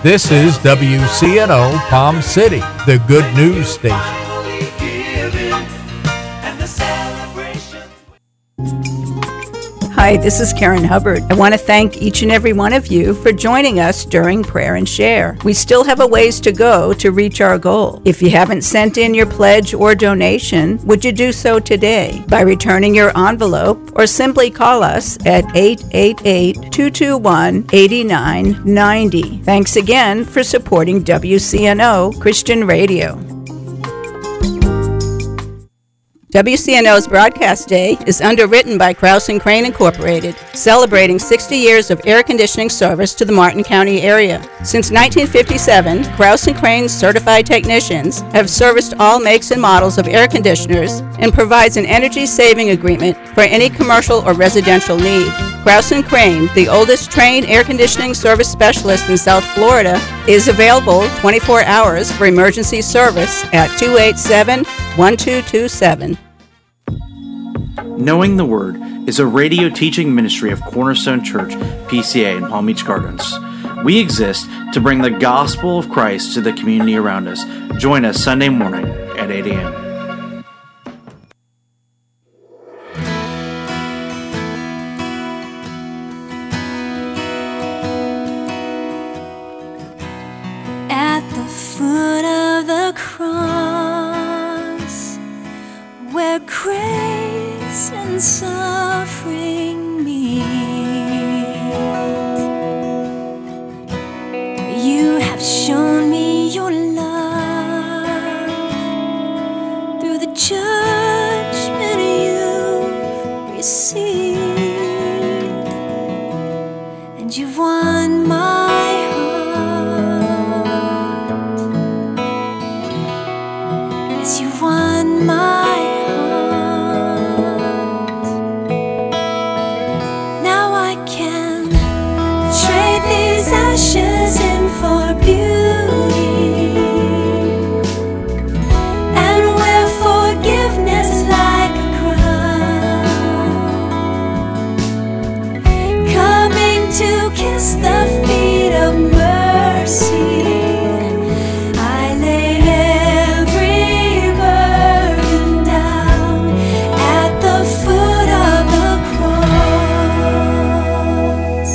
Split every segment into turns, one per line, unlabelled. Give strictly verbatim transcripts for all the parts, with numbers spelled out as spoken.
This is W C N O Palm City, the good news station.
Hi, this is Karen Hubbard. I want to thank each and every one of you for joining us during Prayer and Share. We still have a ways to go to reach our goal. If you haven't sent in your pledge or donation, would you do so today by returning your envelope or simply call us at eight eight eight, two two one, eight nine nine zero. Thanks again for supporting W C N O Christian Radio. W C N O's Broadcast Day is underwritten by Krause and Crane Incorporated, celebrating sixty years of air conditioning service to the Martin County area. Since nineteen fifty-seven, Krause and Crane's certified technicians have serviced all makes and models of air conditioners and provides an energy-saving agreement for any commercial or residential need. Krause and Crane, the oldest trained air conditioning service specialist in South Florida, is available twenty-four hours for emergency service at two eight seven, one two two seven.
Knowing the Word is a radio teaching ministry of Cornerstone Church, P C A in Palm Beach Gardens. We exist to bring the gospel of Christ to the community around us. Join us Sunday morning at eight a.m.
At the foot of the cross, where grace and suffering meet, you have shown me your love through the judgment you've received, and you've won my heart. Yes, you've won my ashes in for beauty, and wear forgiveness like a crown, coming to kiss the feet of mercy. I lay every burden down at the foot of the cross.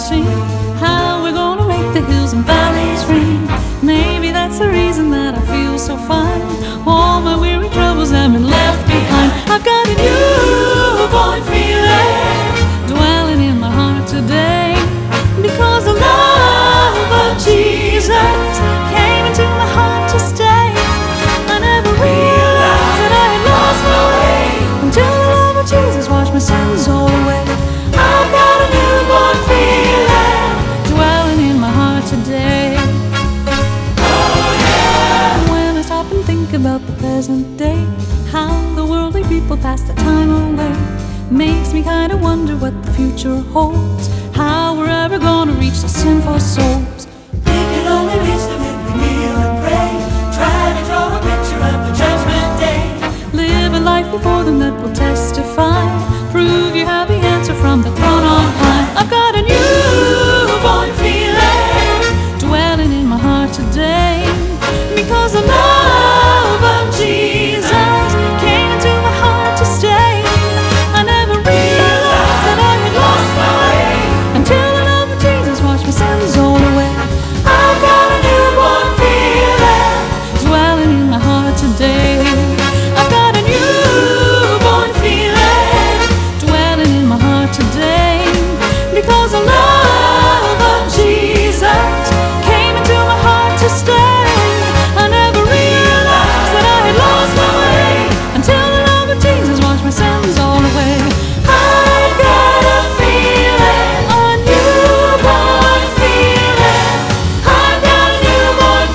sing how we're gonna make the hills and valleys ring. Maybe that's the reason that I feel so fine. All my weary troubles have been left behind. I've got a newborn feeling dwelling in my heart today, because the love of Jesus came into my heart to stay. I never realized that I had lost my way until the love of Jesus washed my sins all away. I've got a newborn feeling dwelling in my heart today. Oh yeah. When I stop and think about the present day, how the worldly people pass the time away, makes me kinda wonder what the future holds, how we're ever gonna reach the sinful souls. We can only reach them if we kneel and pray, try to draw a picture of the judgment day. Live a life before them that will testify, prove you have the answer from the throne on high. I've got a newborn feeling dwelling in my heart today, because the love of Jesus came into my heart to stay. I never realized that I had lost my way until the love of Jesus washed my sins all away. I've got a newborn feeling dwelling in my heart today. I've got a newborn feeling dwelling in my heart today, because the love of Jesus came into my heart to stay. I never realized that I had lost my way until the love of Jesus washed my sins all away. I've got a feeling, a newborn feeling. I've got a newborn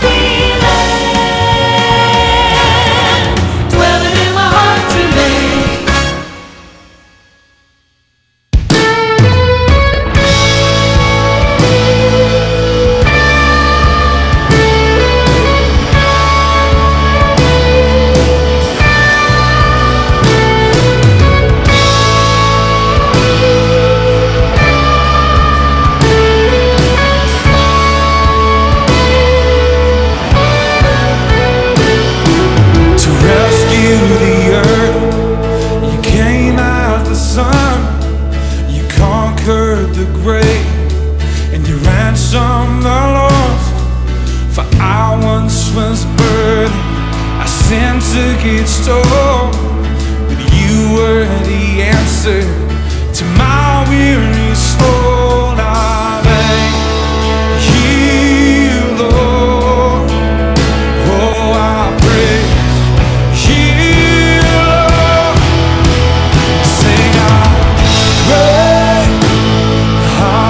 feeling dwelling in my heart today.
To rescue the earth, you came as the sun, you conquered the grave, and you ransomed the lost. For I once was burdened, our sin took its toll, but you were the answer to my weary soul. I thank you, Lord. Oh, I praise you, Lord. Sing, I pray, I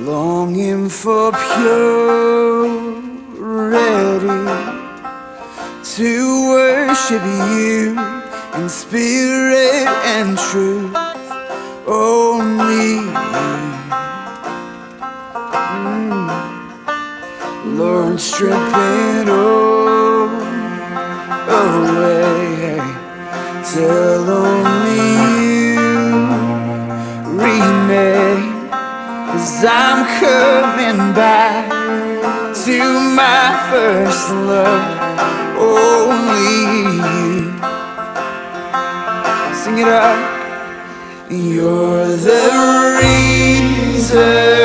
longing for purity, to worship you in spirit and truth, only you. Mm. Lord, strip it all away, till only you remain. 'Cause I'm coming back to my first love, only you. Sing it out. You're the reason